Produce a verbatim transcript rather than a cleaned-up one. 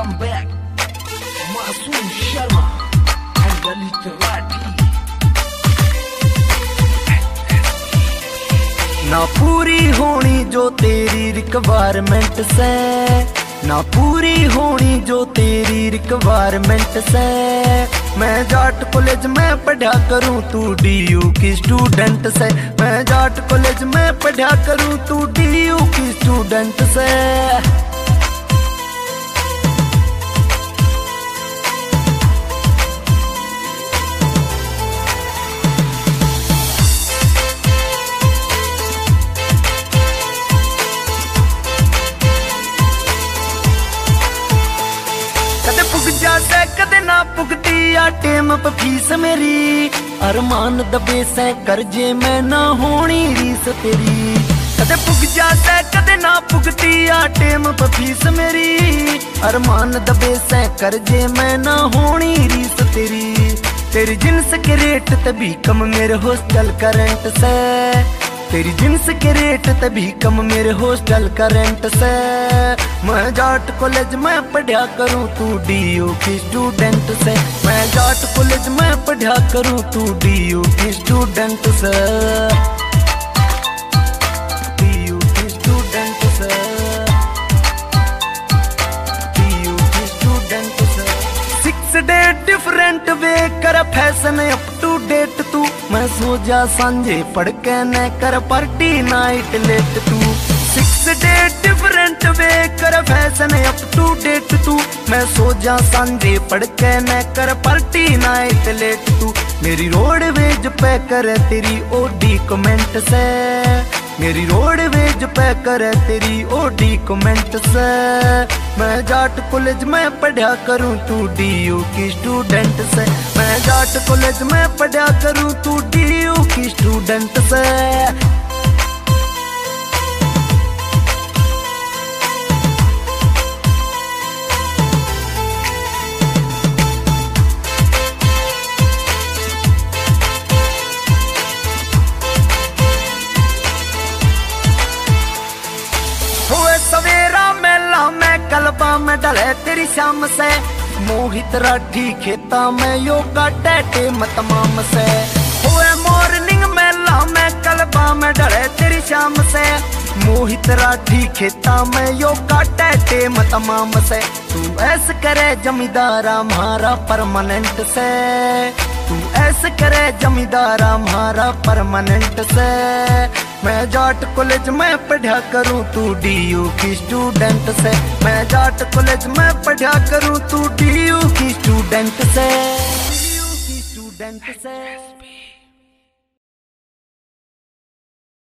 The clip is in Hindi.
Welcome back, Masoom Sharma and Lalit Rathi. ना पूरी होनी जो तेरी रिक्वायरमेंट से, ना पूरी होनी जो तेरी रिक्वायरमेंट से। मैं जाट कॉलेज में पढ़ा करूं तू डीयू की स्टूडेंट से। मैं जाट कॉलेज में पढ़ा करूं तू डीयू की स्टूडेंट से। से कदे ना पुगती आ टेम पे फीस मेरी, अरमान दबे से करजे में ना होनी रीस तेरी। कदे पुग जा से कदे ना पुगती आ टेम पे फीस मेरी, अरमान दबे से करजे में ना होनी रीस तेरी। तेरी जिन्स के रेट तभी कम मेरे हॉस्टल का रेंट से, तेरी जिन्स के रेट तभी कम मेरे हॉस्टल का रेंट से। मैं जाट कॉलेज में पढ़ा करूं तू डीयू की स्टूडेंट से। मैं जाट कॉलेज में पढ़ा करूं तू डीयू की स्टूडेंट से। डीयू की स्टूडेंट से, डीयू की स्टूडेंट से। सिक्स डे डिफरेंट वे कर फैशन अप टू डेट तू। मैं सो जा सांझे पढ़ के न कर पार्टी नाइट लेट तू। सिक्स डे डिफरेंट वे कर फैशन अप टू डेट तू। मैं सो जा सांझे पढ़ के न कर पार्टी नाइट लेट तू। मेरी रोडवेज पे कर तेरी ओडी कमेंट से, मेरी रोडवेज पे कर तेरी ओडी कमेंट से। मैं जाट कॉलेज में पढ़ा करूं तू डीयू की स्टूडेंट से। मैं जाट कॉलेज में पढ़ा करूं तू डीयू की स्टूडेंट से। सवेरा मेला में कलबा में डले तेरी शाम से। मोहित राठी खेता में योगा टैटे मतमाम से। हुए मॉर्निंग मेला में कलबा में डले तेरी शाम से। मोहित राठी खेता में योगा टैटे मतमाम से। तू ऐसे करे जमींदारा हमारा परमानेंट से, तू ऐसे करे जमींदारा हमारा परमानेंट से। मैं जाट कॉलेज में पढ़ा करूं तू डीयू की स्टूडेंट से। मैं जाट कॉलेज में पढ़ा करूं तू डीयू की स्टूडेंट से, डीयू की स्टूडेंट से।